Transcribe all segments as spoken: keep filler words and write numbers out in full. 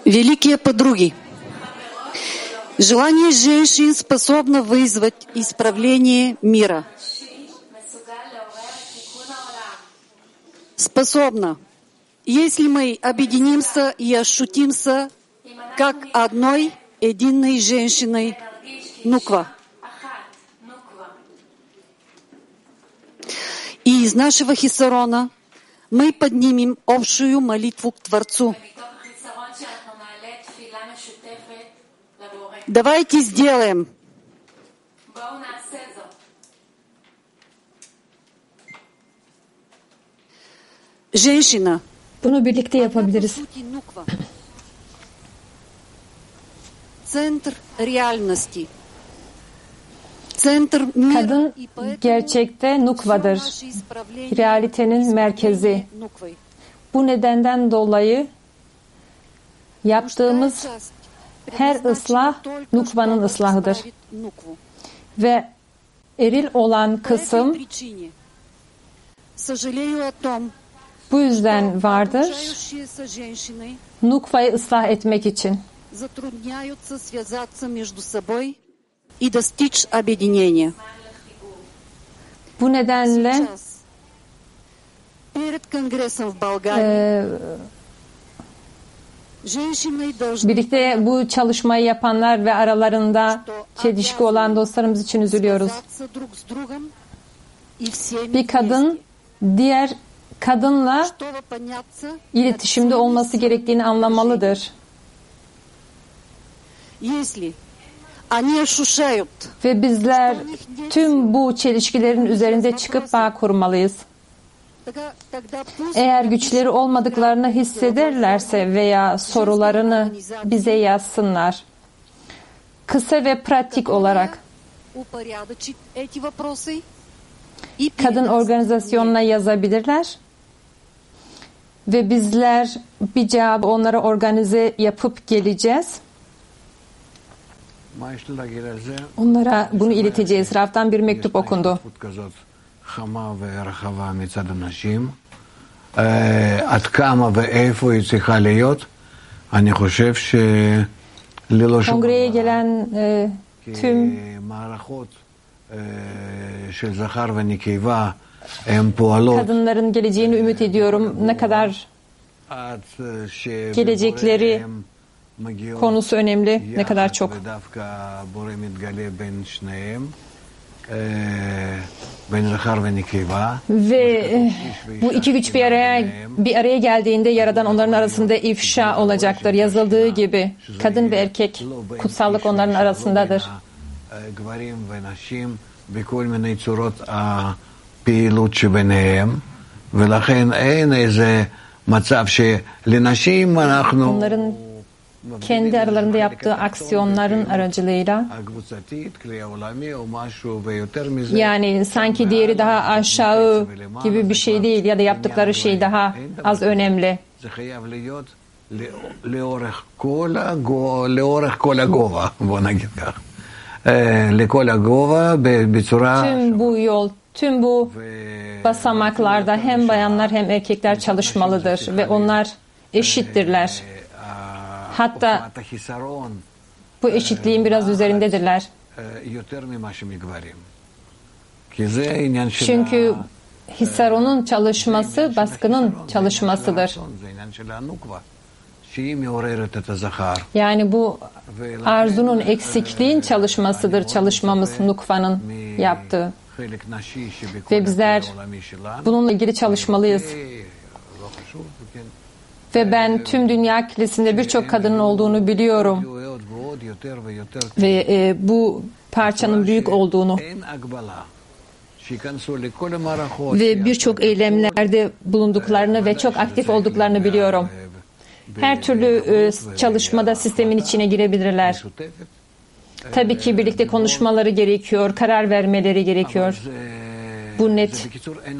Великие подруги, желание женщин способно вызвать исправление мира. Способно, если мы объединимся и ощутимся как одной единой женщиной Нуква. И из нашего хисарона мы поднимем общую молитву к Творцу. Давайте сделаем. Женщина. Bunu birlikte yapabiliriz. Центр реальности. Kadın gerçekte nukvadır. Realitenin merkezi. Bu nedenden dolayı yaptığımız her ıslah nukvanın ıslahıdır. Ve eril olan kısım bu yüzden vardır. Nukvayı ıslah etmek için. Bu nedenle e, birlikte bu çalışmayı yapanlar ve aralarında çelişki olan dostlarımız için üzülüyoruz. Bir kadın diğer kadınla iletişimde olması gerektiğini anlamalıdır. Ve bizler tüm bu çelişkilerin üzerinde çıkıp bağ kurmalıyız. Eğer güçleri olmadıklarını hissederlerse veya sorularını bize yazsınlar. Kısa ve pratik olarak kadın organizasyonuna yazabilirler. Ve bizler bir cevabı onlara organize yapıp geleceğiz. Onlara bunu ileteceğiz. Raf'tan bir mektup okundu. Kongreye gelen e, tüm kadınların geleceğini ümit ediyorum. Ne kadar gelecekleri konusu önemli, ne kadar çok. Ve bu iki güç bir araya bir araya geldiğinde Yaradan onların arasında ifşa olacaktır. Yazıldığı gibi kadın ve erkek kutsallık onların arasındadır. Onların kendi aralarında yaptığı aksiyonların aracılığıyla, yani sanki diğeri daha aşağı gibi bir şey değil ya da yaptıkları şey daha az önemli. Tüm bu yol, tüm bu basamaklarda hem bayanlar hem erkekler çalışmalıdır ve onlar eşittirler. Hatta bu eşitliğin biraz üzerindedirler. Çünkü Hisaron'un çalışması baskının çalışmasıdır. Yani bu arzunun, eksikliğin çalışmasıdır çalışmamız Nukva'nın yaptığı. Ve bizler bununla ilgili çalışmalıyız. Ve ben tüm dünya kilisinde birçok kadının olduğunu biliyorum. Ve e, bu parçanın büyük olduğunu. Ve birçok eylemlerde bulunduklarını ve çok aktif olduklarını biliyorum. Her türlü e, çalışmada sistemin içine girebilirler. Tabii ki birlikte konuşmaları gerekiyor, karar vermeleri gerekiyor. Bu net.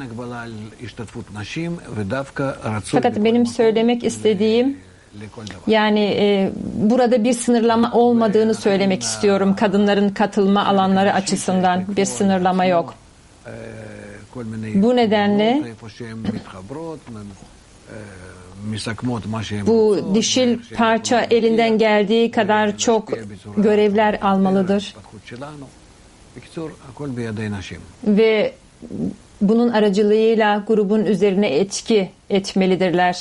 Fakat benim söylemek istediğim, yani e, burada bir sınırlama olmadığını söylemek istiyorum. Kadınların katılma alanları açısından bir sınırlama yok. Bu nedenle bu dişil parça elinden geldiği kadar çok görevler almalıdır. Ve bunun aracılığıyla grubun üzerine etki etmelidirler.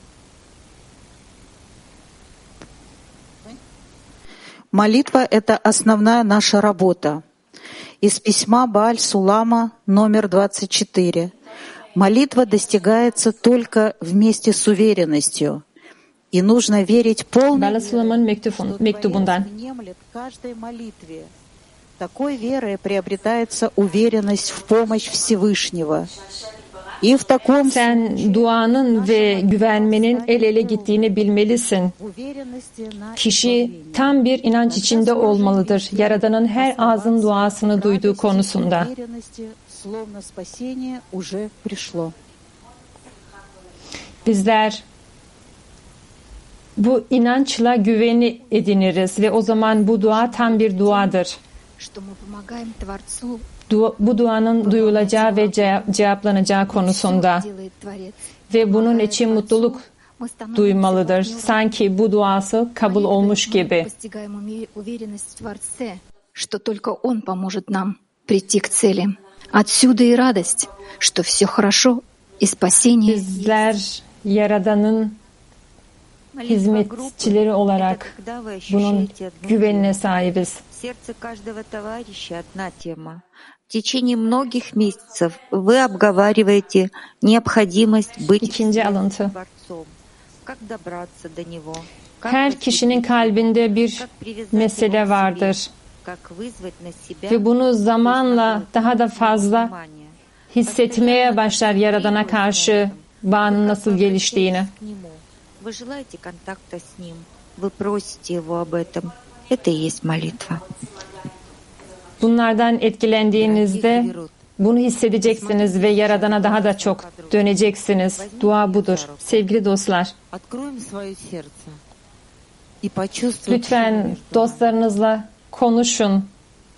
Молитва – это основная наша работа. Из письма Бааль-Сулама номер двадцать четыре. Молитва достигается только вместе с уверенностью. И нужно верить полностью, mektubundan. каждой молитве. Такой верой приобретается уверенность в помощь Всевышнего. И в таком Sen duanın ve güvenmenin el ele gittiğini bilmelisin. Kişi tam bir inanç içinde olmalıdır. Yaradan'ın her ağzın duasını duyduğu konusunda. Bizler bu inançla güveni ediniriz ve o zaman bu dua tam bir duadır. Du- bu duanın duyulacağı ve ce- cevaplanacağı konusunda ve bunun için mutluluk duymalıdır. Sanki bu duası kabul olmuş gibi. Что только Он поможет нам прийти к цели. Отсюда и радость, что все хорошо, и спасение. Bizler Yaradan'ın hizmetçileri olarak bunun güvenine sahibiz. сердце каждого товарища одна тема. В течение многих месяцев вы обговариваете необходимость быть Творцом. Как добраться до него? Her kişinin kalbinde bir mesele vardır. Ve bunu zamanla daha da fazla hissetmeye başlar Yaradan'a karşı bağının nasıl geliştiğini. Вы желаете контакта с ним, вы просите его об этом. Это и есть молитва. Bunlardan etkilendiğinizde bunu hissedeceksiniz ve Yaradan'a daha da çok döneceksiniz. Dua budur. Sevgili dostlar, lütfen dostlarınızla konuşun.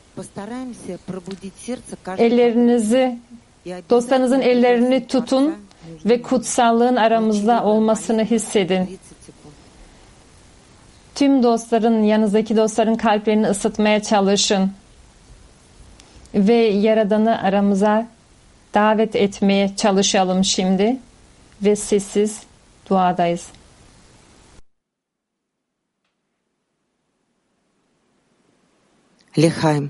Ellerinizi, dostlarınızın ellerini tutun ve kutsallığın aramızda olmasını hissedin. Tüm dostların, yanınızdaki dostların kalplerini ısıtmaya çalışın. Ve Yaradan'ı aramıza davet etmeye çalışalım şimdi. Ve sessiz duadayız. Лехайм.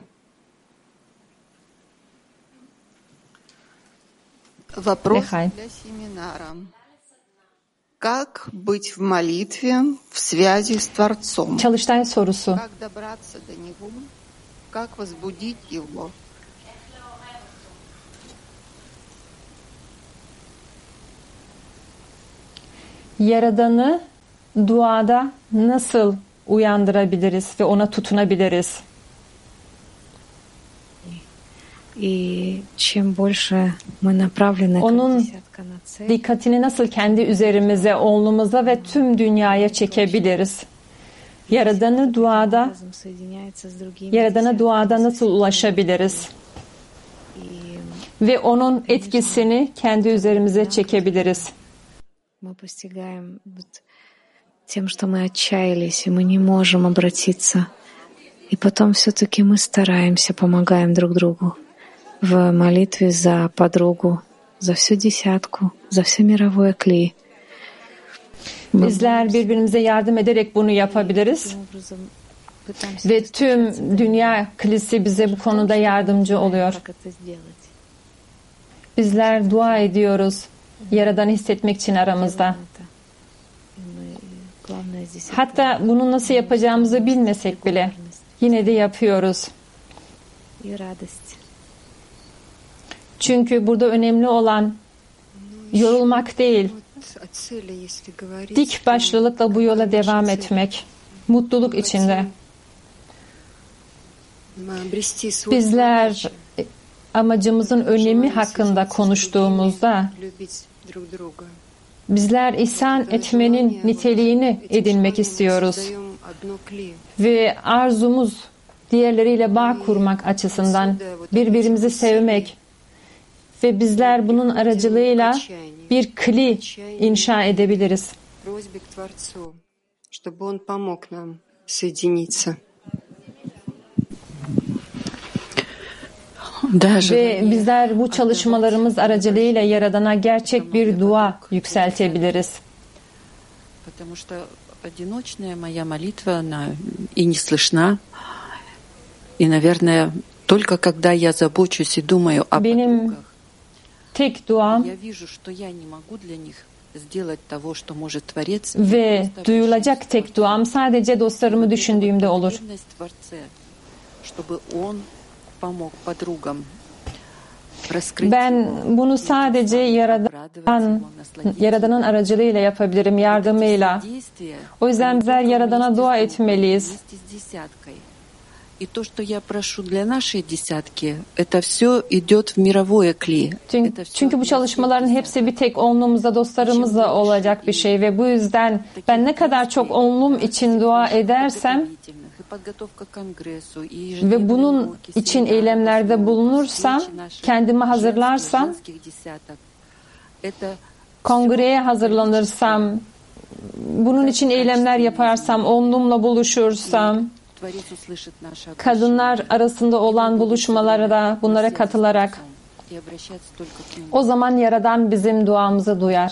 Вопрос Лехайм. для семинара. Как быть в молитве в связи с Творцом? Çalıştay sorusu. Как добраться до Него? Как возбудить Его? Yaradan'ı duada nasıl uyandırabiliriz ve ona tutunabiliriz? И чем больше мы направлены Onun как десятка на цель, dikkatini nasıl kendi üzerimize, onluğumuza ve tüm dünyaya çekebiliriz? Yaradan'ı duada, образом соединяется с другими Yaradan'a duada nasıl ulaşabiliriz? Ve onun etkisini kendi üzerimize çekebiliriz. мы постигаем вот тем, что мы отчаялись, и мы не можем обратиться. И потом все-таки мы стараемся, помогаем друг другу в молитве за подругу, за всю десятку, за все мировое кли. Bizler birbirimize yardım ederek bunu yapabiliriz. Ve tüm dünya kilisi bize bu konuda yardımcı oluyor. Bizler dua ediyoruz. Yaradan'ı hissetmek için aramızda. Hatta bunu nasıl yapacağımızı bilmesek bile yine de yapıyoruz. Çünkü burada önemli olan yorulmak değil, dik başlılıkla bu yola devam etmek, mutluluk içinde. Bizler amacımızın önemi hakkında konuştuğumuzda bizler ihsan etmenin niteliğini edinmek istiyoruz. Ve arzumuz diğerleriyle bağ kurmak açısından birbirimizi sevmek Ve bizler bunun aracılığıyla bir kli inşa edebiliriz. Ve bizler bu çalışmalarımız aracılığıyla Yaradan'a gerçek bir dua yükseltebiliriz. Одиночная моя молитва, она и не слышна. И, наверное, только когда я забочусь и думаю о Benim tek duam я вижу, что я не могу для них сделать того, что может Творец. Ve duyulacak tek duam sadece dostlarımı düşündüğümde olur. Чтобы он помог подругам. Ben bunu sadece Yaradan, Yaradan'ın aracılığıyla yapabilirim, yardımıyla. O yüzden bizler Yaradan'a dua etmeliyiz. И то, что я прошу для нашей десятки, это все идет в мировое кли. Çünkü, çünkü bu çalışmaların hepsi bir tek onluğumuzla, dostlarımızla olacak bir şey ve bu yüzden ben ne kadar çok onluğum için dua edersem ve bunun için eylemlerde bulunursam, kendimi hazırlarsam, kongreye hazırlanırsam, bunun için eylemler yaparsam, onluğumla buluşursam, kadınlar arasında olan buluşmalara da bunlara katılarak, o zaman Yaradan bizim duamızı duyar.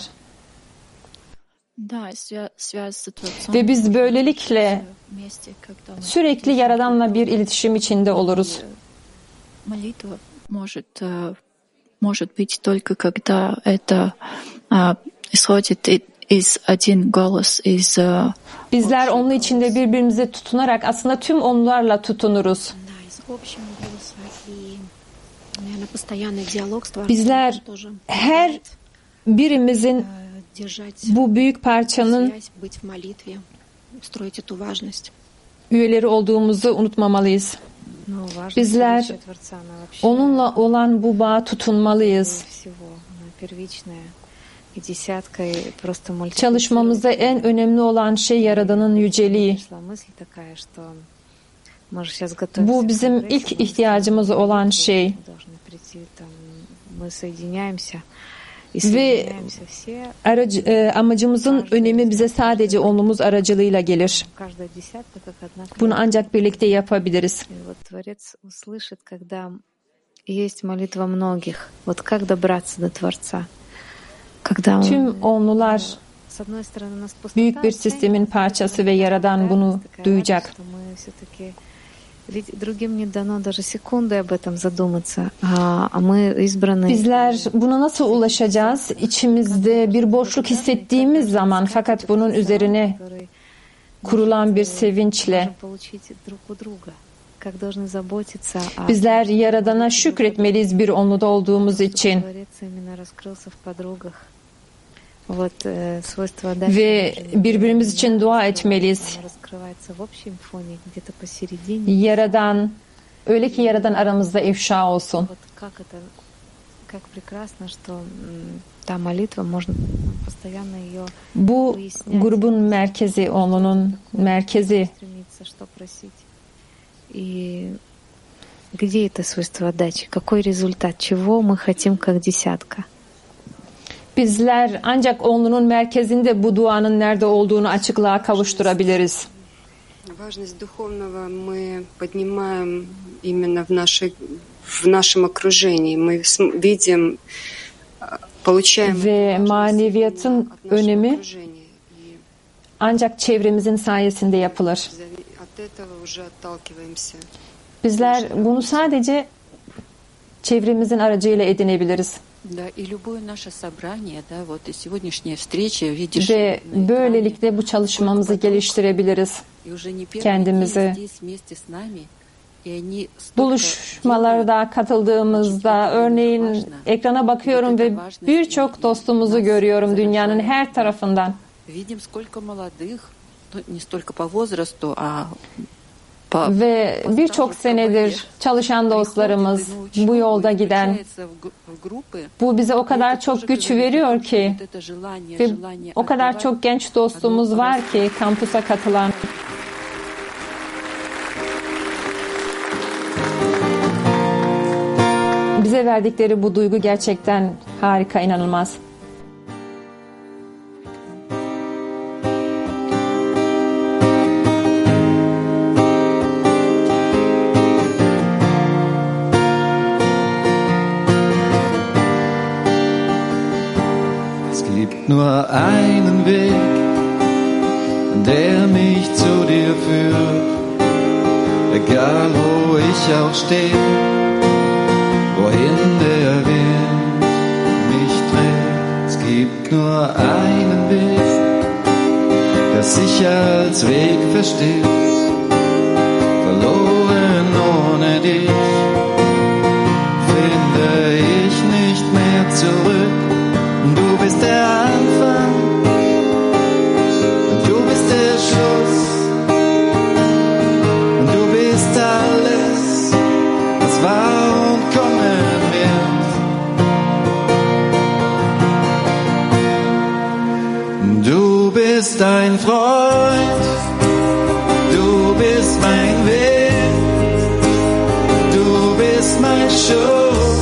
Ve biz böylelikle sürekli Yaradan'la bir iletişim içinde oluruz. Может быть только когда это исходит из один голос из. Bizler onun içinde birbirimize tutunarak aslında tüm onlarla tutunuruz. Bizler her birimizin bu büyük parçanın üyeleri olduğumuzu unutmamalıyız. Bizler onunla olan bu bağa tutunmalıyız. Çalışmamızda en önemli olan şey Yaradan'ın yüceliği. Bu bizim ilk ihtiyacımız olan şey. Ve aracı, e, amacımızın önemi bize sadece onluğumuz aracılığıyla gelir. Bunu ancak birlikte yapabiliriz. Tüm onlular büyük bir sistemin parçası ve Yaradan bunu duyacak. Bizler buna nasıl ulaşacağız? İçimizde bir boşluk hissettiğimiz zaman, fakat bunun üzerine kurulan bir sevinçle bizler Yaradan'a şükretmeliyiz bir onluda olduğumuz için. Ve birbirimiz için dua etmeliyiz. Yaradan, öyle ki Yaradan aramızda ifşa olsun. Bu grubun merkezi, onunun merkezi. Где это свойство отдачи? Какой результат? Чего мы хотим как десятка? Bizler ancak onlunun merkezinde bu duanın nerede olduğunu açıklığa kavuşturabiliriz. Важность духовного мы поднимаем именно в нашей в нашем окружении. Мы видим, получаем ve maneviyatın önemi ancak çevremizin sayesinde yapılır. Bizler bunu sadece çevremizin aracıyla edinebiliriz. Ve böylelikle bu çalışmamızı geliştirebiliriz. Kendimizi buluşmalarda katıldığımızda, örneğin ekrana bakıyorum ve birçok dostumuzu görüyorum dünyanın her tarafından. Ve birçok senedir çalışan dostlarımız, bu yolda giden, bu bize o kadar çok güç veriyor ki, ve o kadar çok genç dostumuz var ki kampusa katılan. Bize Bize verdikleri bu duygu gerçekten harika, inanılmaz. Nur einen Weg, der mich zu dir führt, egal wo ich auch stehe, wohin der Wind mich trägt. Es gibt nur einen Weg, der sich als Weg versteht, verloren ohne dich, finde ich nicht mehr zurück. Du bist der Anfang, du bist der Schluss, du bist alles, was war und kommen wird. Du bist ein Freund, du bist mein Weg, du bist mein Schutz.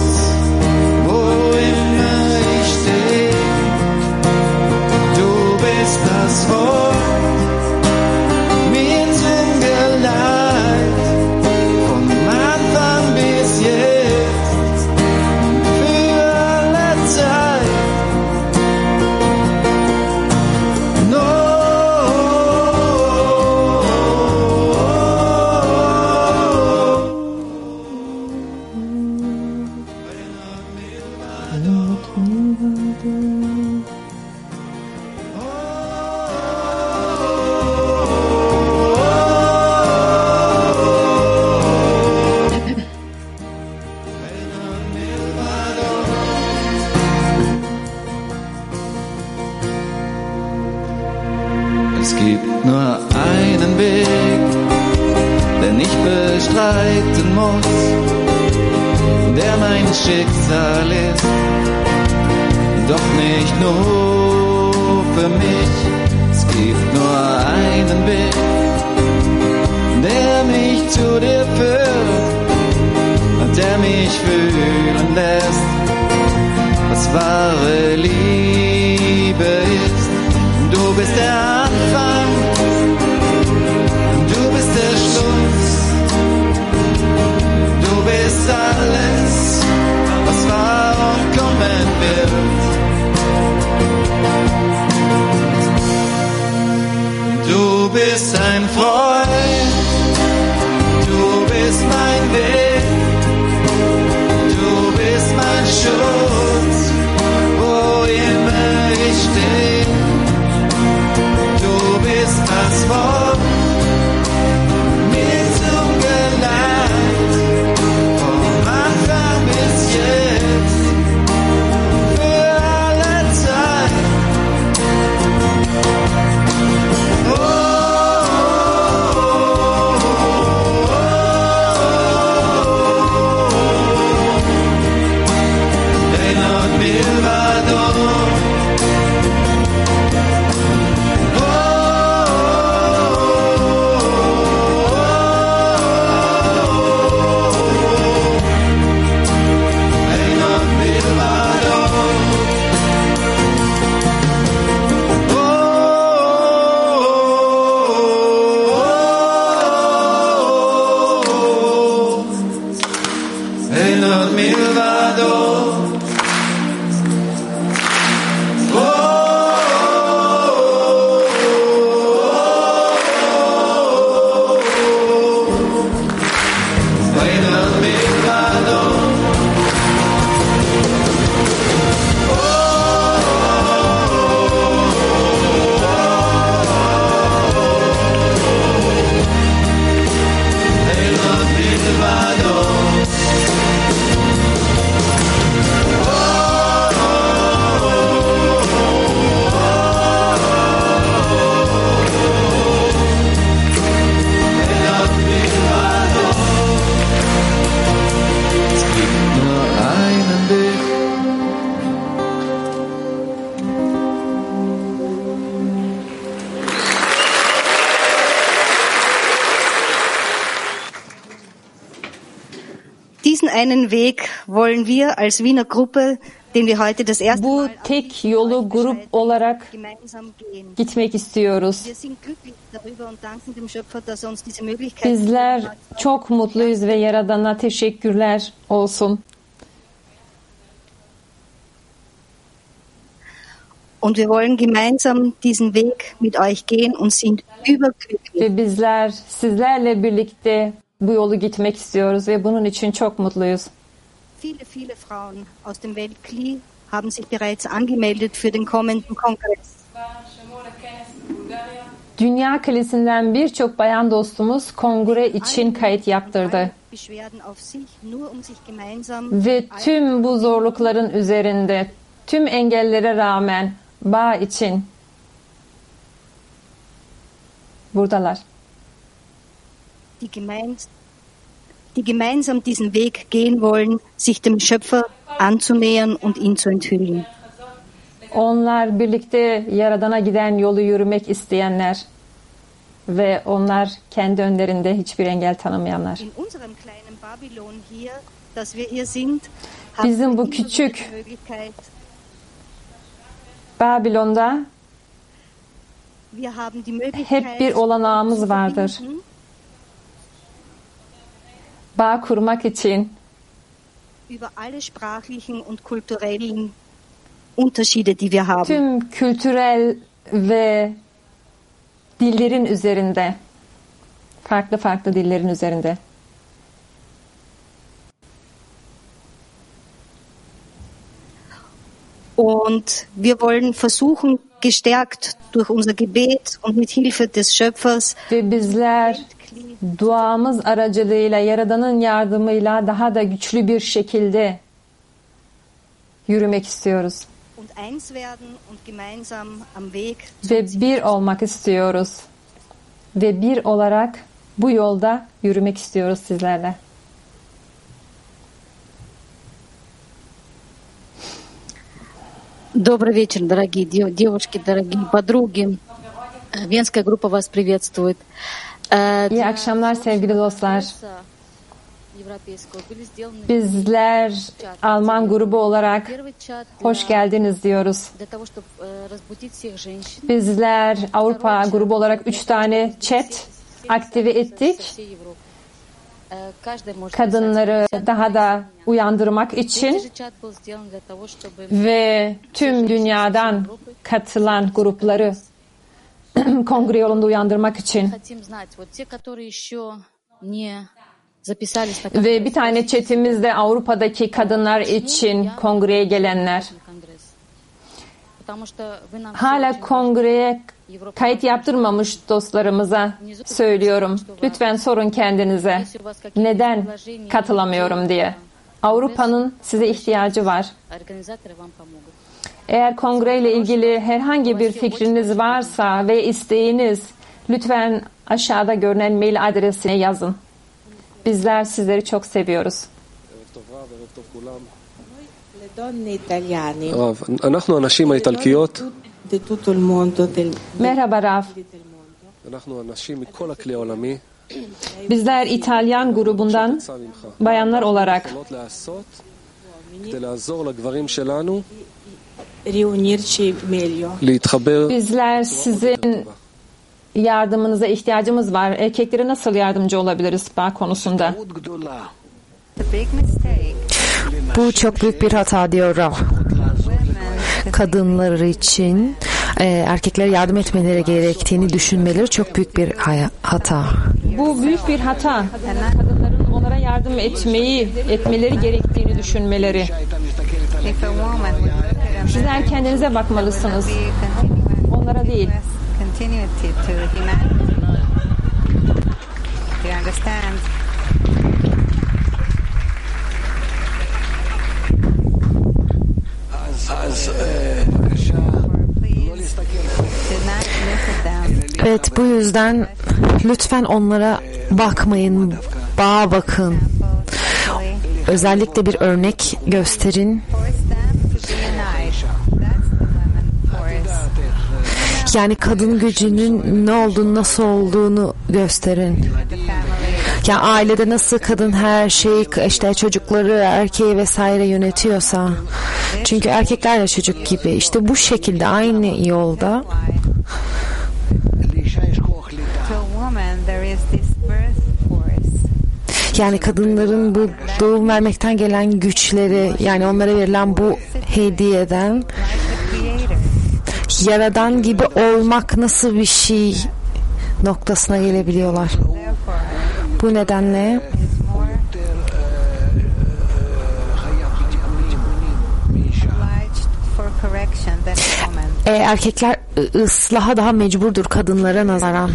Das Wort, mir zum Geleit, vom Anfang bis jetzt, für alle Zeit. No. Es gibt nur einen Weg, den ich bestreiten muss, der mein Schicksal ist, doch nicht nur für mich. Es gibt nur einen Weg, der mich zu dir führt, der mich fühlen lässt, was wahre Liebe ist. Du bist der Anfang, du bist der Schluss, du bist alles, was war und kommen wird. Du bist ein Freund, du bist mein Weg, du bist mein Schutz, wo immer ich stehe. Du bist das Wort, mir zum Geleit, vom Anfang bis jetzt, für alle Zeit. Oh, oh, oh, oh, oh. einen Weg wollen wir als Wiener Gruppe, den wir heute das erste Bu Mal tek yolu grup olarak gemeinsam gehen. gitmek istiyoruz. Wir sind glücklich darüber und danken dem Schöpfer, dass er uns diese Möglichkeit Bizler çok mutluyuz ve Yaradan'a teşekkürler olsun. Und wir wollen gemeinsam diesen Weg mit euch gehen und sind überglücklich. Ve bizler sizlerle birlikte bu yolu gitmek istiyoruz ve bunun için çok mutluyuz. Viele, viele Frauen aus dem Weltkli haben sich bereits angemeldet für den kommenden Kongress. Dünya Kalesi'nden birçok bayan dostumuz kongre için kayıt yaptırdı. Beschwerden auf sich, nur um sich gemeinsam Ve tüm bu zorlukların üzerinde, tüm engellere rağmen bağ için buradalar. die, gemeins die gemeinsam diesen Weg gehen wollen, sich dem Schöpfer anzunähern und ihn zu enthüllen. Onlar birlikte Yaradan'a giden yolu yürümek isteyenler ve onlar kendi önlerinde hiçbir engel tanımayanlar. In unserem kleinen Babylon hier, dass wir hier sind, Bizim bu küçük Babilon'da wir haben die Möglichkeit, hep bir olanağımız vardır. Bağ kurmak için über alle sprachlichen und kulturellen Unterschiede, die wir haben. Tüm kültürel ve dillerin üzerinde, farklı farklı dillerin üzerinde. Und wir wollen versuchen, gestärkt durch unser Gebet und mit Hilfe des Schöpfers, ve bizler duamız aracılığıyla, Yaradan'ın yardımıyla daha da güçlü bir şekilde yürümek istiyoruz. und eins werden und gemeinsam am Weg Ve bir olmak istiyoruz. Ve bir olarak bu yolda yürümek istiyoruz sizlerle. Добрый вечер, дорогие девушки, дорогие подруги. Венская группа вас приветствует. İyi akşamlar sevgili dostlar. Bizler Alman grubu olarak hoş geldiniz diyoruz. Bizler Avrupa grubu olarak üç tane chat aktive ettik. Kadınları daha da uyandırmak için ve tüm dünyadan katılan grupları kongre yolunda uyandırmak için. Ve bir tane chatimiz de Avrupa'daki kadınlar için kongreye gelenler. Hala kongreye kayıt yaptırmamış dostlarımıza söylüyorum. Lütfen sorun kendinize. Neden katılamıyorum diye. Avrupa'nın size ihtiyacı var. Eğer kongreyle ilgili herhangi bir fikriniz varsa ve isteğiniz, lütfen aşağıda görünen mail adresine yazın. Bizler sizleri çok seviyoruz. אנחנו הנשים האיטלקיות. Merhaba Raf. אנחנו הנשים מכל הכלי העולמי. Bizler İtalyan grubundan bayanlar olarak כדי לעזור לגברים שלנו bizler sizin yardımınıza ihtiyacımız var. Erkeklere nasıl yardımcı olabiliriz bağ konusunda? Bu çok büyük bir hata diyor Raf. Kadınlar için e, erkeklere yardım etmeleri gerektiğini düşünmeleri çok büyük bir hata. Bu büyük bir hata. Kadınların onlara yardım etmeyi, etmeleri gerektiğini düşünmeleri. Sizler kendinize bakmalısınız. Onlara değil. Evet, bu yüzden lütfen onlara bakmayın, bağa bakın. Özellikle bir örnek gösterin. Yani kadın gücünün ne olduğunu, nasıl olduğunu gösterin. Yani ailede nasıl kadın her şeyi, işte çocukları, erkeği vesaire yönetiyorsa, çünkü erkekler de çocuk gibi, işte bu şekilde aynı yolda yani kadınların bu doğum vermekten gelen güçleri, yani onlara verilen bu hediyeden Yaradan gibi olmak nasıl bir şey noktasına gelebiliyorlar. Bu nedenle e, erkekler ıslaha daha mecburdur kadınlara nazaran.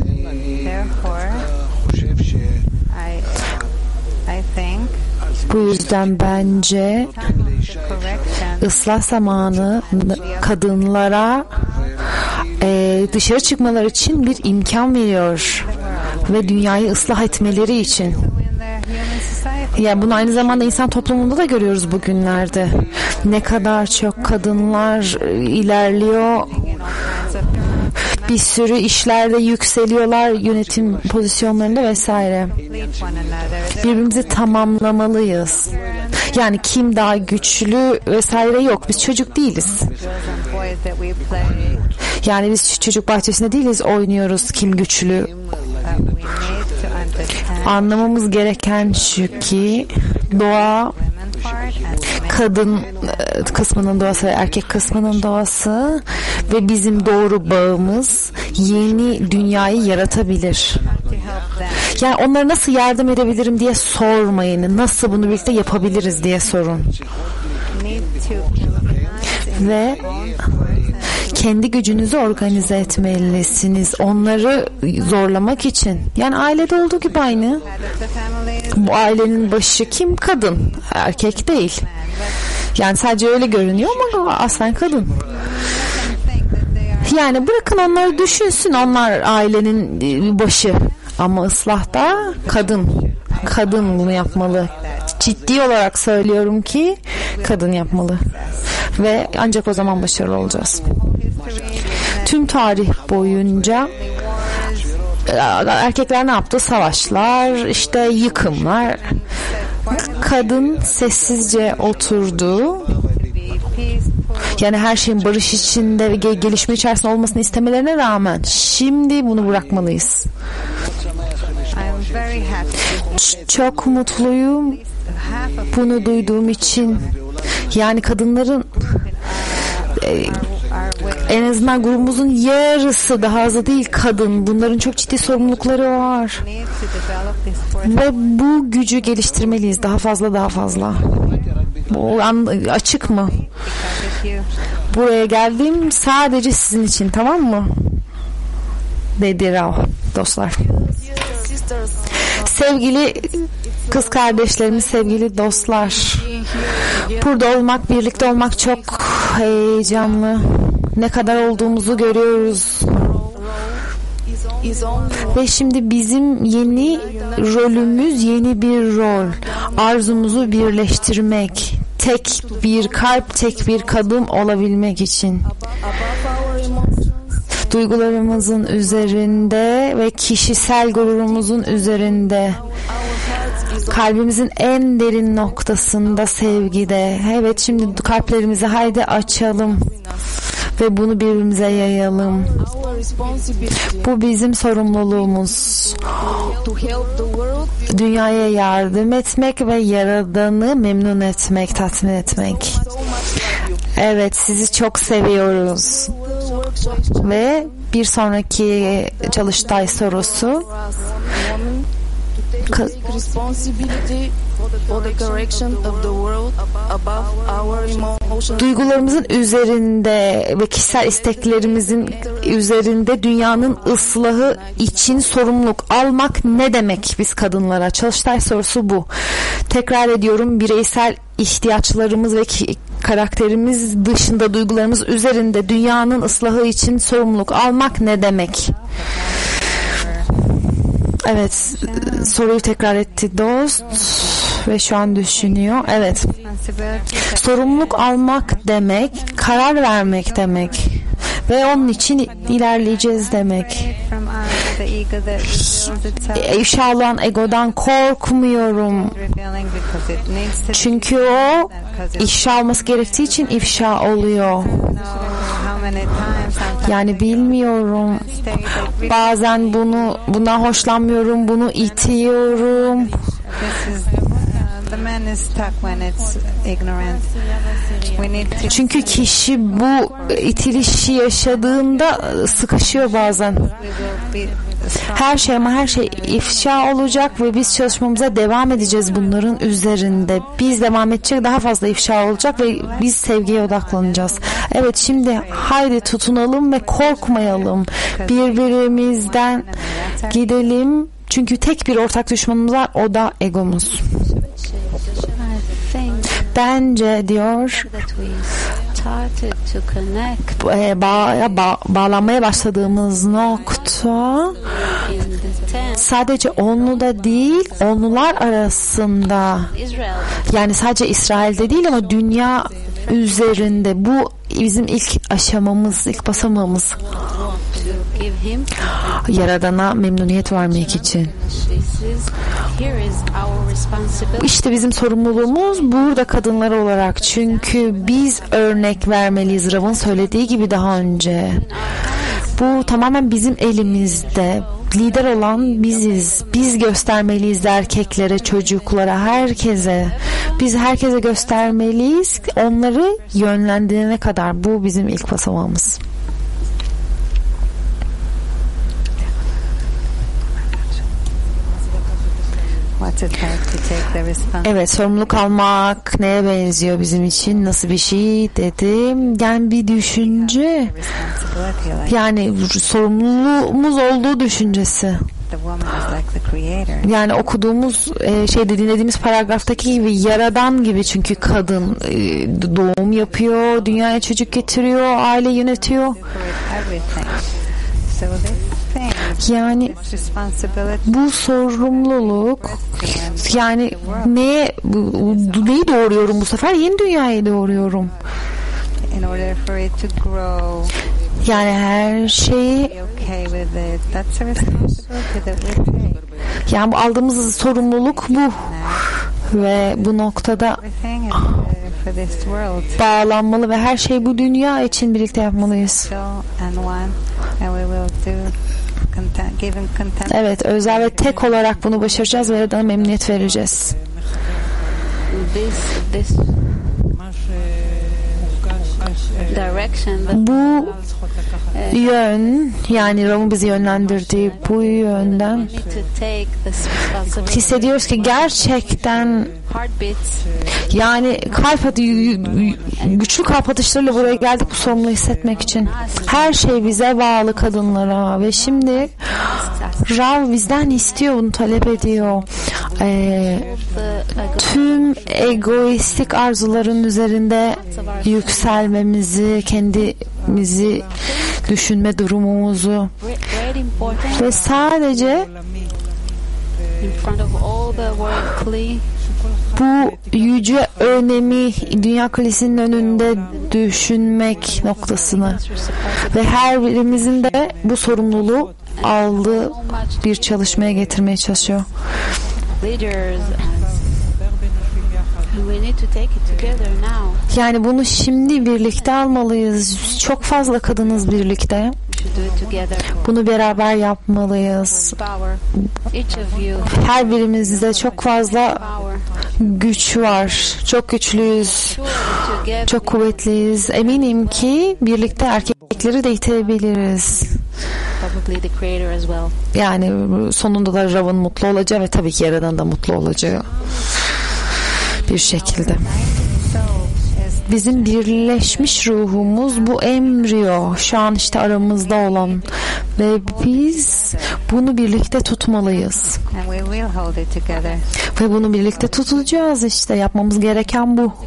Bu yüzden bence ıslah zamanı kadınlara e, dışarı çıkmaları için bir imkan veriyor ve dünyayı ıslah etmeleri için. Yani bunu aynı zamanda insan toplumunda da görüyoruz bugünlerde. Ne kadar çok kadınlar ilerliyor, bir sürü işlerde yükseliyorlar, yönetim pozisyonlarında vesaire. Birbirimizi tamamlamalıyız. Yani kim daha güçlü vesaire yok. Biz çocuk değiliz. Yani biz çocuk bahçesinde değiliz, oynuyoruz kim güçlü. Anlamamız gereken şu ki doğa, kadın kısmının doğası ve erkek kısmının doğası ve bizim doğru bağımız yeni dünyayı yaratabilir. Yani onlara nasıl yardım edebilirim diye sormayın. Nasıl bunu birlikte yapabiliriz diye sorun. Ve kendi gücünüzü organize etmelisiniz. Onları zorlamak için. Yani ailede olduğu gibi aynı. Bu ailenin başı kim? Kadın. Erkek değil. Yani sadece öyle görünüyor ama aslen kadın. Yani bırakın onları düşünsün. Onlar ailenin başı. Ama ıslahta kadın. Kadın bunu yapmalı. Ciddi olarak söylüyorum ki kadın yapmalı. Ve ancak o zaman başarılı olacağız. Tüm tarih boyunca erkekler ne yaptı? Savaşlar, işte yıkımlar. Kadın sessizce oturdu. Yani her şeyin barış içinde ve gelişme içerisinde olmasını istemelerine rağmen şimdi bunu bırakmalıyız. Çok mutluyum bunu duyduğum için. Yani kadınların e, en azından grubumuzun yarısı, daha azı değil, kadın. Bunların çok ciddi sorumlulukları var. Ve bu gücü geliştirmeliyiz. Daha fazla daha fazla. Bu an, açık mı? Buraya geldim sadece sizin için, tamam mı? Dedi Rao dostlar. Sevgili kız kardeşlerimiz, sevgili dostlar, burada olmak, birlikte olmak çok heyecanlı. Ne kadar olduğumuzu görüyoruz. Ve şimdi bizim yeni rolümüz, yeni bir rol. Arzumuzu birleştirmek. Tek bir kalp, tek bir kadın olabilmek için. Duygularımızın üzerinde ve kişisel gururumuzun üzerinde, kalbimizin en derin noktasında, sevgide. Evet, şimdi kalplerimizi haydi açalım ve bunu birbirimize yayalım. Bu bizim sorumluluğumuz. Dünyaya yardım etmek ve Yaradan'ı memnun etmek, tatmin etmek. Evet, sizi çok seviyoruz. Ve bir sonraki çalıştay sorusu, duygularımızın üzerinde ve kişisel isteklerimizin üzerinde dünyanın ıslahı için sorumluluk almak ne demek biz kadınlara? Çalıştay sorusu bu. Tekrar ediyorum, bireysel ihtiyaçlarımız ve karakterimiz dışında duygularımız üzerinde dünyanın ıslahı için sorumluluk almak ne demek? Evet, soruyu tekrar etti dost ve şu an düşünüyor. Evet, sorumluluk almak demek, karar vermek demek ve onun için ilerleyeceğiz demek. ifşa olan egodan korkmuyorum. Çünkü o ifşa olması gerektiği için ifşa oluyor. Yani bilmiyorum. Bazen bunu bundan hoşlanmıyorum, bunu itiyorum. Çünkü kişi bu itilişi yaşadığında sıkışıyor bazen. Her şey ama her şey ifşa olacak ve biz çalışmamıza devam edeceğiz bunların üzerinde. Biz devam edecek, daha fazla ifşa olacak ve biz sevgiye odaklanacağız. Evet, şimdi haydi tutunalım ve korkmayalım. Birbirimizden gidelim. Çünkü tek bir ortak düşmanımız var, o da egomuz. Bence diyor ba- ba- bağlanmaya başladığımız nokta sadece onlu da değil, onlular arasında, yani sadece İsrail'de değil ama dünya üzerinde. Bu bizim ilk aşamamız, ilk basamağımız. Yaradana memnuniyet vermek için. İşte bizim sorumluluğumuz burada kadınlar olarak. Çünkü biz örnek vermeliyiz. Rav'ın söylediği gibi daha önce. Bu tamamen bizim elimizde. Lider olan biziz. Biz göstermeliyiz erkeklere, çocuklara, herkese. Biz herkese göstermeliyiz. Onları yönlendirene kadar. Bu bizim ilk basamağımız. Evet, sorumluluk almak neye benziyor bizim için, nasıl bir şey dedim. Yani bir düşünce, yani sorumluluğumuz olduğu düşüncesi. Yani okuduğumuz şey, dinlediğimiz paragraftaki gibi, yaradan gibi. Çünkü kadın doğum yapıyor, dünyaya çocuk getiriyor, aile yönetiyor. Yani bu sorumluluk, yani neye, neyi doğuruyorum bu sefer? Yeni dünyayı doğuruyorum. Yani her şeyi, yani bu aldığımız sorumluluk bu. Ve bu noktada bağlanmalı ve her şey bu dünya için birlikte yapmalıyız. Evet, özel ve tek olarak bunu başaracağız ve Yaradan'a memnuniyet vereceğiz. Bu yön, yani Rav'ın bizi yönlendirdiği bu yönden hissediyoruz ki gerçekten, yani kalp atı, güçlü kalp atışlarıyla buraya geldik bu sorumluluğu hissetmek için. Her şey bize bağlı, kadınlara, ve şimdi Rav bizden istiyor, bunu talep ediyor. Ee, tüm egoistik arzuların üzerinde yükselmemizi, kendimizi düşünme durumumuzu ve sadece bu yüce önemi dünya kalesinin önünde düşünmek noktasını ve her birimizin de bu sorumluluğu aldığı bir çalışmaya getirmeye çalışıyor. Yani bunu şimdi birlikte almalıyız. Çok fazla kadınız birlikte. Bunu beraber yapmalıyız. Her birimizde çok fazla güç var. Çok güçlüyüz. Çok kuvvetliyiz. Eminim ki birlikte erkekleri de itebiliriz. Yani sonunda da Rav'ın mutlu olacağı ve tabii ki Yaradan da mutlu olacağı bir şekilde. Bizim birleşmiş ruhumuz bu embriyo, şu an işte aramızda olan, ve biz bunu birlikte tutmalıyız. Ve bunu birlikte tutacağız, işte yapmamız gereken bu.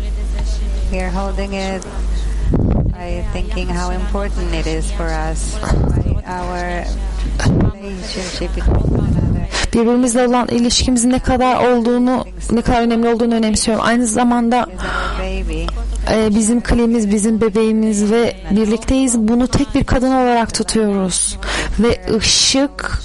By thinking how important it is for us, our relationship with one another. Birbirimizle olan ilişkimizin ne kadar olduğunu, ne kadar önemli olduğunu önemsiyorum. Aynı zamanda e, bizim klimiz, bizim bebeğimiz ve birlikteyiz. Bunu tek bir kadın olarak tutuyoruz. ve ışık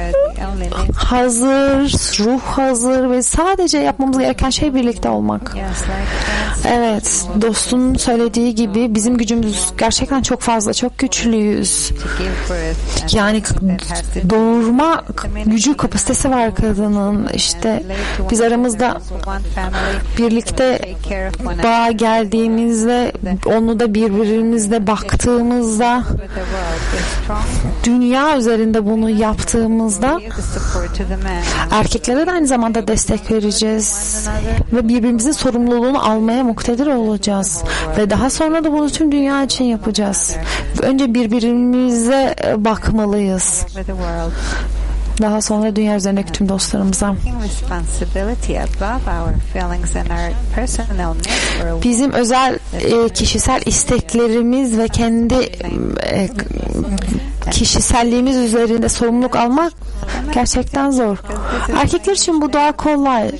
hazır, ruh hazır ve sadece yapmamız gereken şey birlikte olmak. Evet, dostun söylediği gibi bizim gücümüz gerçekten çok fazla, çok güçlüyüz. Yani doğurma gücü, kapasitesi var kadının. İşte biz aramızda birlikte bağa geldiğimizde, onu da birbirimizle baktığımızda, dünya üzerinde bunu yaptığımızda erkeklere de aynı zamanda destek vereceğiz ve birbirimizin sorumluluğunu almaya muktedir olacağız ve daha sonra da bunu tüm dünya için yapacağız. Önce birbirimize bakmalıyız. Daha sonra dünya üzerindeki tüm dostlarımıza. Bizim özel e, kişisel isteklerimiz ve kendi e, kişiselliğimiz üzerinde sorumluluk almak gerçekten zor. Erkekler için bu daha kolay.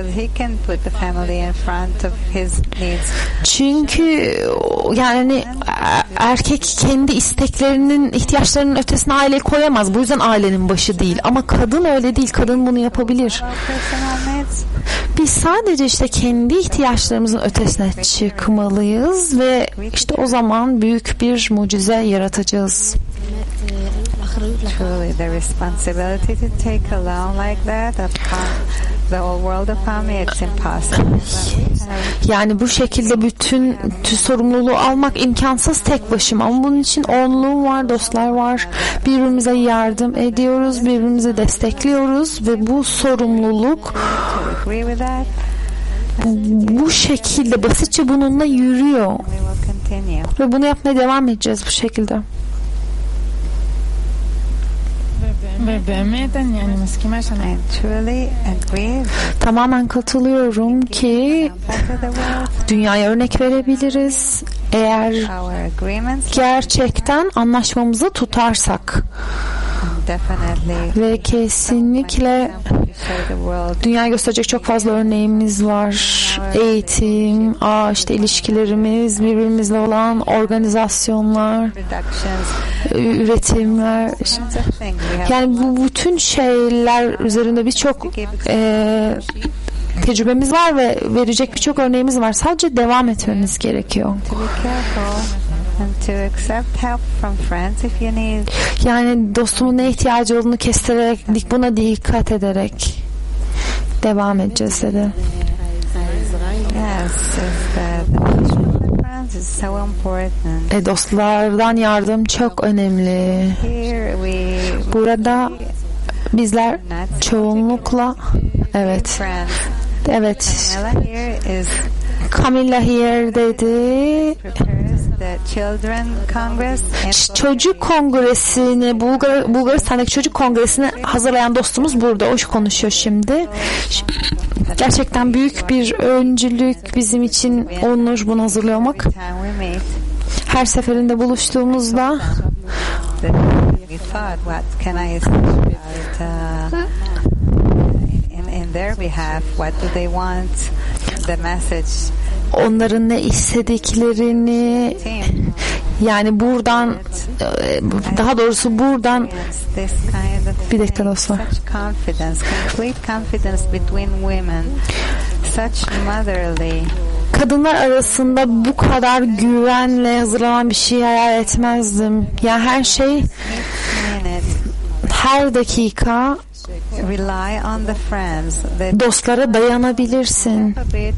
Çünkü yani erkek kendi isteklerinin, ihtiyaçlarının ötesine aileyi koyamaz. Bu yüzden ailenin başı değil. Ama kadın öyle değil. Kadın bunu yapabilir. Biz sadece işte kendi ihtiyaçlarımızın ötesine çıkmalıyız ve işte o zaman büyük bir mucize yaratacağız. Truly, the responsibility to take alone like that upon the whole world upon me, it's impossible. Yani bu şekilde bütün sorumluluğu almak imkansız tek başıma. Ama bunun için onluğum var, dostlar var. Birbirimize yardım ediyoruz, birbirimizi destekliyoruz ve bu sorumluluk bu şekilde basitçe bununla yürüyor. Ve bunu yapmaya devam edeceğiz bu şekilde. Tamamen katılıyorum ki dünyaya örnek verebiliriz eğer gerçekten anlaşmamızı tutarsak. Ve kesinlikle dünyaya gösterecek çok fazla örneğimiz var. Eğitim, aa işte ilişkilerimiz, birbirimizle olan organizasyonlar, üretimler. Yani bu bütün şeyler üzerinde birçok e, tecrübemiz var ve verecek birçok örneğimiz var. Sadece devam etmemiz gerekiyor. Yani dostumun ne ihtiyacı olduğunu kestirerek, buna dikkat ederek devam edeceğiz dedi. E, dostlardan yardım çok önemli. Burada bizler çoğunlukla evet evet Camilla here dedi. Çocuk Kongresi'ni Bulgar, Bulgaristan'daki Çocuk Kongresi'ni hazırlayan dostumuz burada. O konuşuyor şimdi. Gerçekten büyük bir öncülük bizim için, onur bunu hazırlıyor olmak. Her seferinde buluştuğumuzda onların ne istediklerini, yani buradan, daha doğrusu buradan bir dakika dostlar. Kadınlar arasında bu kadar güvenle hazırlanan bir şey hayal etmezdim. Yani her şey, her dakika dostlara dayanabilirsin.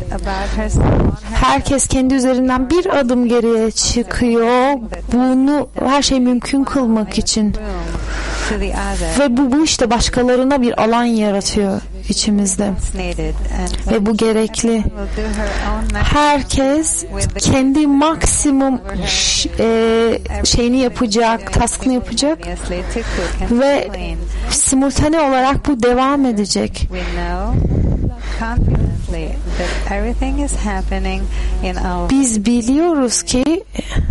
Herkes kendi üzerinden bir adım geriye çıkıyor. Bunu her şey mümkün kılmak için. Ve bu, bu işte başkalarına bir alan yaratıyor içimizde. Ve bu gerekli. Herkes kendi maksimum e, şeyini yapacak, taskını yapacak ve simultane olarak bu devam edecek. Biz biliyoruz ki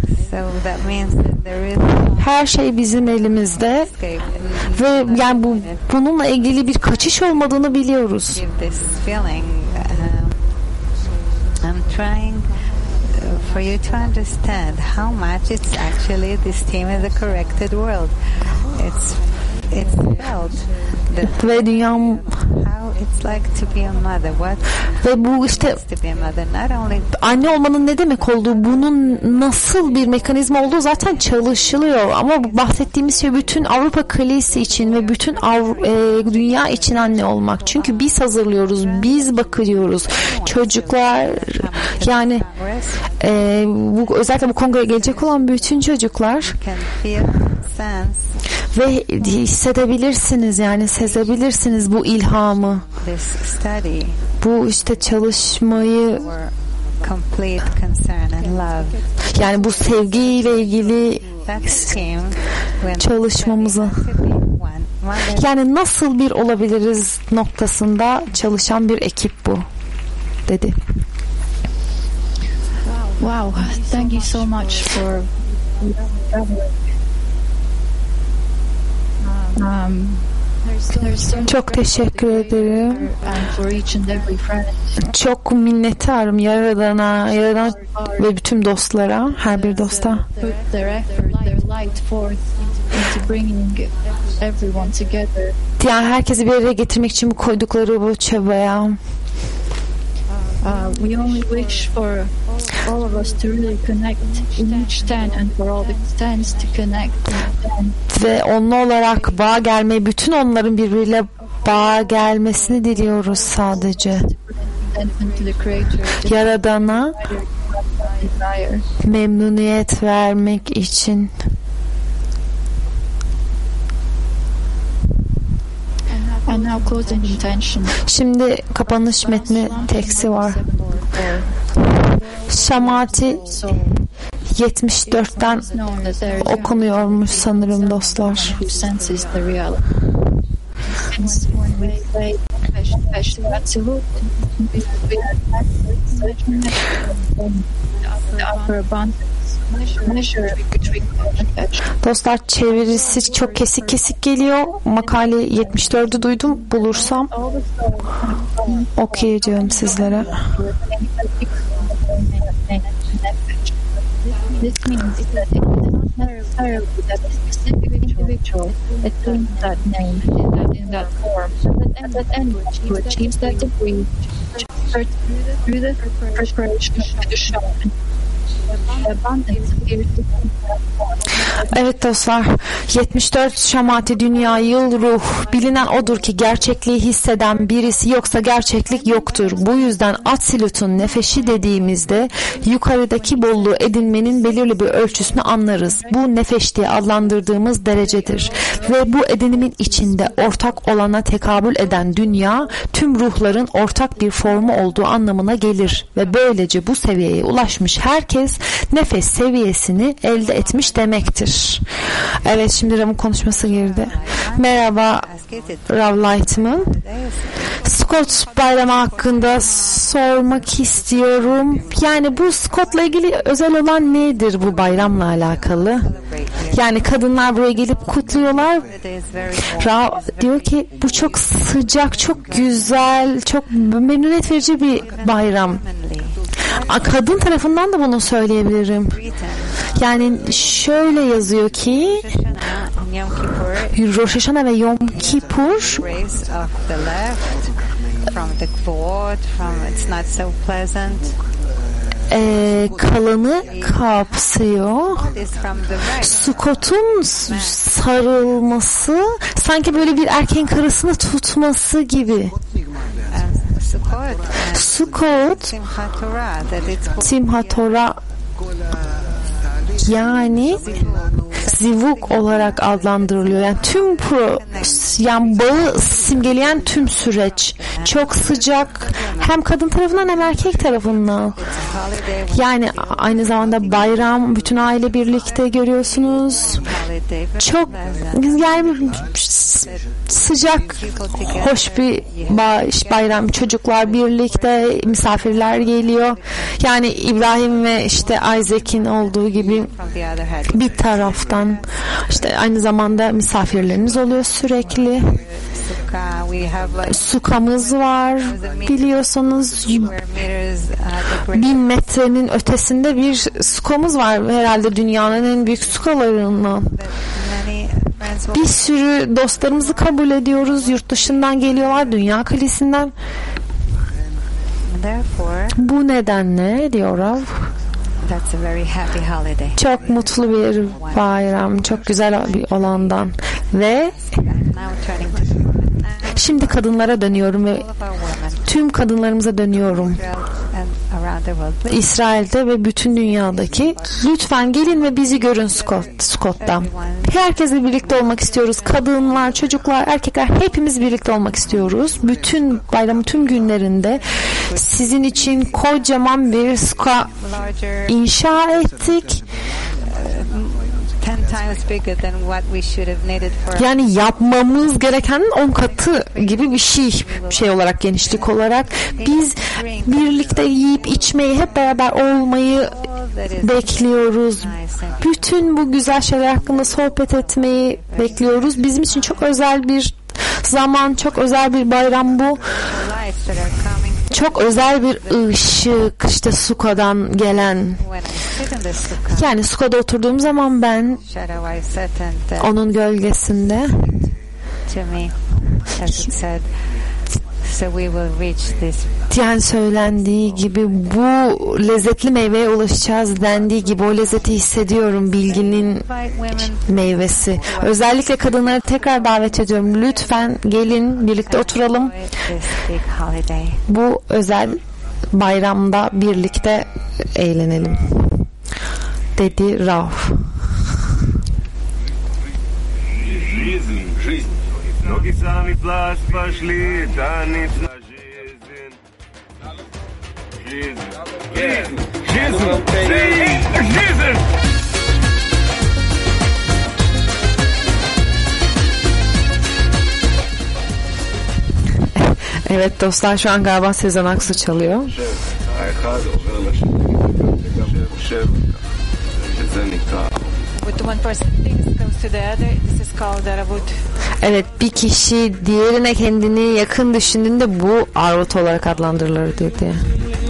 her şey bizim elimizde ve yani bu bununla ilgili bir kaçış olmadığını biliyoruz. For you to understand how much it's actually this team is a corrected world. Ve dünyam ve bu işte anne olmanın ne demek olduğu, bunun nasıl bir mekanizma olduğu zaten çalışılıyor. Ama bahsettiğimiz şey bütün Avrupa Kalesi için ve bütün Avru- e, dünya için anne olmak. Çünkü biz hazırlıyoruz, biz bakıyoruz. Çocuklar, yani e, bu, özellikle bu kongreye gelecek olan bütün çocuklar ve hissedebilirsiniz, yani sezebilirsiniz bu ilhamı, bu işte çalışmayı, yani bu sevgiyle ilgili çalışmamızı, yani nasıl bir olabiliriz noktasında çalışan bir ekip bu dedi. Wow, thank you so much for um, çok teşekkür ederim. Çok minnettarım Yaradan'a, Yaradan ve bütün dostlara, her bir dosta. Yani herkesi bir araya getirmek için bu koydukları bu çabaya. Uh, we only wish for all of us to really connect in each stand and for all the stands to connect. Ve onunla olarak bağ gelmeyi, bütün onların birbiriyle bağ gelmesini diliyoruz sadece. Yaradan'a memnuniyet vermek için. Şimdi kapanış metni teksti var. Şamati yetmiş dörtten okunuyormuş sanırım dostlar. Dostlar, çevirisi çok kesik kesik geliyor. Makale yetmiş dördü duydum. Bulursam okuyacağım sizlere. This means that it is not necessarily that a specific individual attains that name in that, in that form, and that anyone who achieves that degree through the preparation of the shaman. Evet dostlar, yetmiş dört Şamati Dünya Yıl Ruh, bilinen odur ki gerçekliği hisseden birisi yoksa gerçeklik yoktur. Bu yüzden Atsilut'un nefeşi dediğimizde yukarıdaki bolluğu edinmenin belirli bir ölçüsünü anlarız. Bu nefeş diye adlandırdığımız derecedir. Ve bu edinimin içinde ortak olana tekabül eden dünya, tüm ruhların ortak bir formu olduğu anlamına gelir. Ve böylece bu seviyeye ulaşmış herkes nefes seviyesini elde etmiş demektir. Evet, şimdi Ram'ın konuşması girdi. Merhaba Rav Lightman. Scott bayramı hakkında sormak istiyorum. Yani bu Scott'la ilgili özel olan nedir bu bayramla alakalı? Yani kadınlar buraya gelip kutluyorlar. Rav diyor ki bu çok sıcak, çok güzel, çok memnuniyet verici bir bayram. Kadın tarafından da bunu söyleyebilirim. Yani şöyle yazıyor ki Rosh Hashanah ve Yom Kippur e, kalanı kapsıyor. Sukkot'un sarılması sanki böyle bir erkeğin karısını tutması gibi. Sukkot Simhat Torah, yani zivuk olarak adlandırılıyor. Yani tüm pro, yani bağı simgeleyen tüm süreç çok sıcak, hem kadın tarafından hem erkek tarafından. Yani aynı zamanda bayram, bütün aile birlikte görüyorsunuz. Çok yani sıcak, hoş bir bayram. Çocuklar birlikte, misafirler geliyor. Yani İbrahim ve işte Isaac'in olduğu gibi bir taraftan işte aynı zamanda misafirlerimiz oluyor sürekli. Sukamız var, biliyorsunuz bin metrenin ötesinde bir sukamız var, herhalde dünyanın en büyük sukalarından. Bir sürü dostlarımızı kabul ediyoruz. Yurt dışından geliyorlar, Dünya Kalesi'nden. Bu nedenle diyor Rav, çok mutlu bir bayram, çok güzel bir olandan. Ve şimdi kadınlara dönüyorum ve tüm kadınlarımıza dönüyorum. İsrail'de ve bütün dünyadaki, lütfen gelin ve bizi görün Scott, Scott'ta. Herkesle birlikte olmak istiyoruz. Kadınlar, çocuklar, erkekler, hepimiz birlikte olmak istiyoruz. Bütün bayramın tüm günlerinde sizin için kocaman bir suka inşa ettik. Yani yapmamız gerekenin on katı gibi bir şey, şey olarak, genişlik olarak. Biz birlikte yiyip içmeyi, hep beraber olmayı bekliyoruz. Bütün bu güzel şeyler hakkında sohbet etmeyi bekliyoruz. Bizim için çok özel bir zaman, çok özel bir bayram bu. Çok özel bir ışık, işte Sukka'dan gelen. Yani Sukka'da oturduğum zaman ben onun gölgesinde yani söylendiği gibi bu lezzetli meyveye ulaşacağız dendiği gibi o lezzeti hissediyorum, bilginin meyvesi. Özellikle kadınları tekrar davet ediyorum. Lütfen gelin, birlikte oturalım. Bu özel bayramda birlikte eğlenelim dedi Rav. Ноги сами пласт пошли, танец на жизнь. Жизнь. Жизнь. Жизнь. Жизнь. Evet dostlar, şu an galiba Sezen Aksu çalıyor. Evet, bir kişi diğerine kendini yakın düşündüğünde bu arvut olarak adlandırılır diyor diye.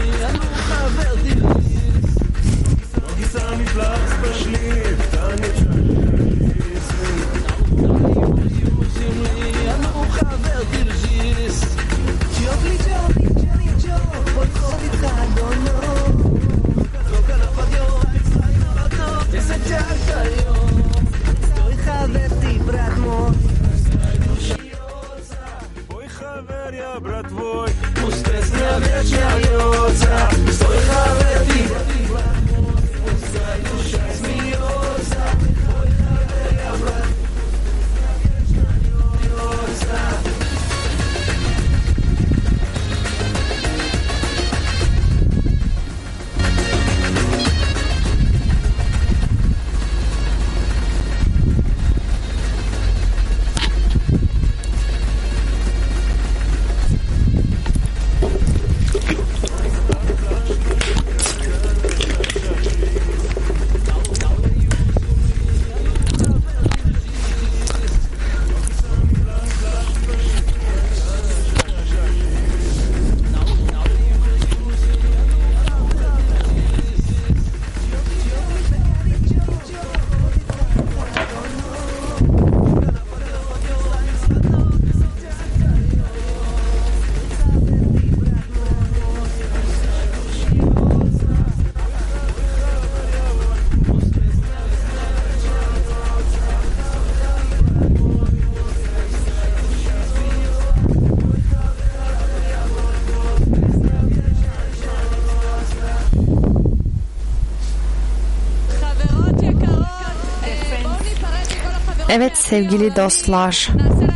Evet sevgili dostlar,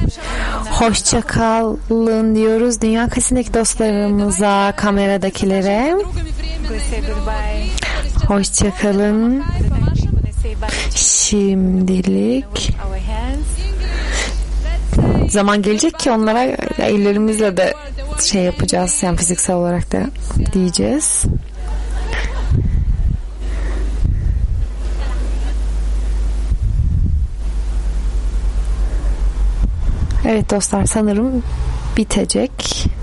hoşça kalın diyoruz Dünya Kalesi'ndeki dostlarımıza, kameradakilere. Hoşça kalın. Şimdilik zaman gelecek ki onlara ellerimizle de şey yapacağız, yani fiziksel olarak da diyeceğiz. Evet dostlar, sanırım bitecek.